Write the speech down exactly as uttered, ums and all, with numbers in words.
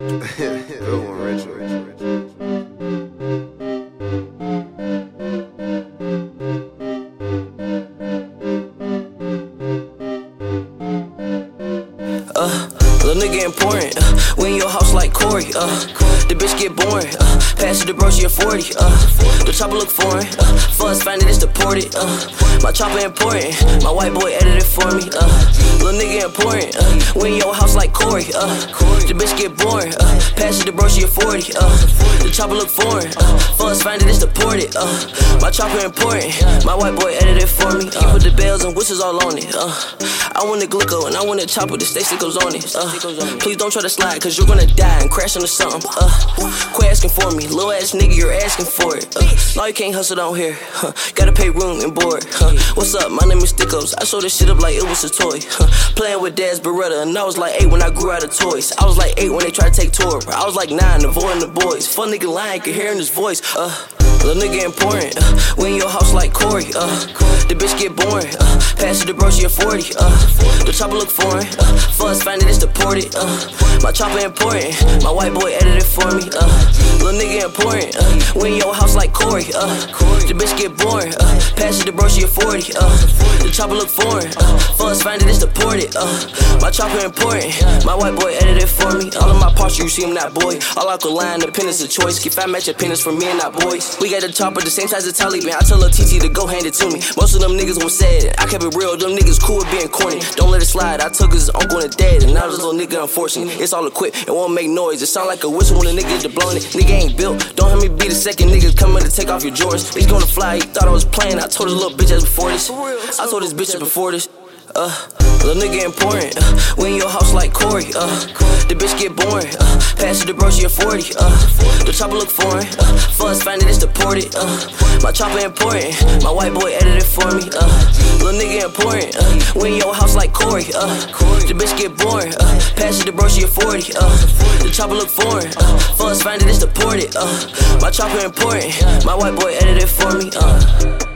Good one, Richard. Uh, little nigga important. Uh, we in your house like Corey. Uh, the bitch get boring. Uh, pass it to bro, she a forty. Uh, the chopper look foreign. Uh, fuzz find it, it's deported. Uh, my chopper important. My white boy edited for me. Uh, little nigga important. Uh, we in your house like Corey. Uh, the bitch get boring. Uh, pass it to bro, she a forty. Uh, the chopper look foreign. Uh, fuzz find it, it's deported. Uh, my chopper important. My white boy edited for me. He put the bells and whistles all on it. Uh, I want the glico and I want the chopper, the stay sickles on it. Uh, please don't try to slide, cause you're gonna die and crash into something. Uh, quit asking for me, little ass nigga, you're asking for it. Uh, no, you can't hustle down here. Huh, gotta pay room and board. Huh, what's up? My name is Stickos. I sold this shit up like it was a toy. Huh, playing with Dad's Beretta, and I was like eight when I grew out of toys. I was like eight when they tried to take tour. I was like nine, avoiding the boys. Fun nigga lying, could hear in his voice. Uh, little nigga important. Uh, we in your house like Corey. Uh, the bitch get boring. Uh, pass it to bro, she a forty. Uh, the chopper look foreign. Uh, fuzz find it, it's deported. Uh, my chopper important. My white boy edited for me. Uh, little nigga important. Uh, we in your house like Corey. Uh, the bitch get boring. Uh, pass it to bro, she a forty. Uh, the chopper look foreign. Uh, fuzz find it, it's deported. Uh, my chopper important. My white boy edited for me. All of my parts, you see him that boy. All alkaline, the pen is a choice. Keep fat match your penis for me and that boys. We got the chopper the same size as Taliban. I tell her T T to go hand it to me. Most of them niggas won't say it. I kept it real, them niggas cool with being corny. Don't let it slide. I took his uncle and dad, and now this little nigga unfortunate. It's all equipped, it won't make noise. It sound like a whistle when a nigga is blowing it. Nigga ain't built. Don't have me be the second nigga coming to take off your Jordans. He's gonna fly. He thought I was playing. I told his little bitch ass before this. I told his bitch ass before this. Uh, little nigga important. Uh, we in your house like Corey. Uh, the bitch get boring. Uh, pass it to bro, she a forty. Uh, the chopper look foreign. Uh, fuzz find it, it's deported. Uh, my chopper important. My white boy edited for me. Uh, little nigga important. Uh, we in your house like Corey. Uh, the bitch get boring. Uh, pass it to bro, she a forty. Uh, the chopper look foreign. Uh, fuzz find it, it's deported. Uh, my chopper important. My white boy edited for me. Uh.